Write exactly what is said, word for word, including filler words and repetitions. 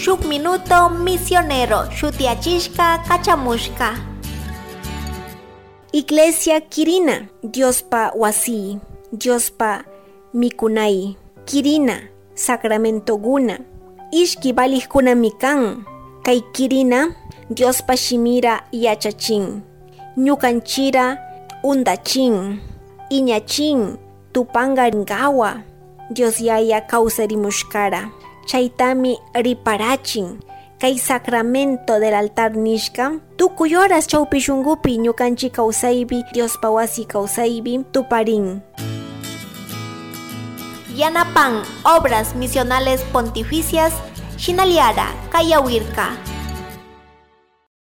shuk minuto misionero shutiachishka kachamushka. Iglesia Kirina, Diospa wasi, Diospa mikunai, Kirina, Sacramento guna, ishki balijkuna mikan, kay Kirina, Diospa shimira yachachin, ñukanchira undachin, iñachin, tupanga ngawa, Dios yaya kausarimushkara, chaitami riparachin, kay Sacramento del altar nishka, tukuy horas chawpi shungupi ñukanchi kausaybi, Diospa wasi kausaybi, tuparin. Yanapan, obras misionales pontificias, Shinaliara, Kayawirka.